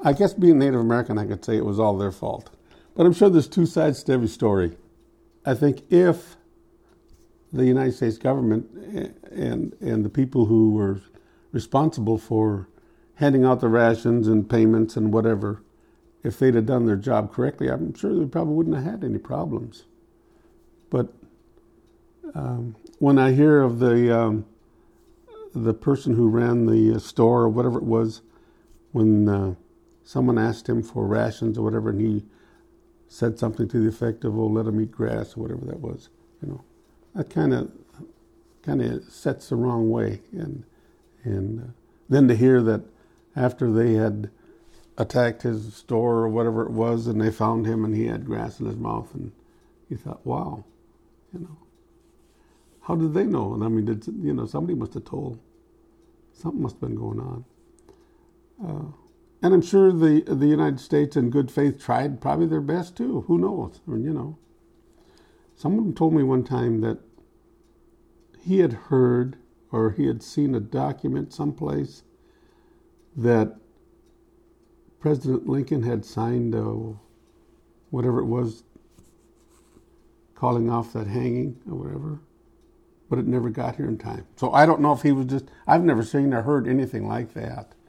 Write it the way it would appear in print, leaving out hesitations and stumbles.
I guess being Native American, I could say it was all their fault. But I'm sure there's two sides to every story. I think if the United States government and the people who were responsible for handing out the rations and payments and whatever, if they'd have done their job correctly, I'm sure they probably wouldn't have had any problems. But when I hear of the person who ran the store or whatever it was, when someone asked him for rations or whatever, and he said something to the effect of, "Oh, let them eat grass," or whatever that was, that kind of sets the wrong way. And then to hear that after they had attacked his store or whatever it was, and they found him and he had grass in his mouth, and you thought, wow, how did they know? And I mean, somebody must have told. Something must have been going on. And I'm sure the United States in good faith tried probably their best too. Who knows? I mean, someone told me one time that he had heard or he had seen a document someplace that President Lincoln had signed whatever it was, calling off that hanging or whatever, but it never got here in time. So I don't know if he was I've never seen or heard anything like that.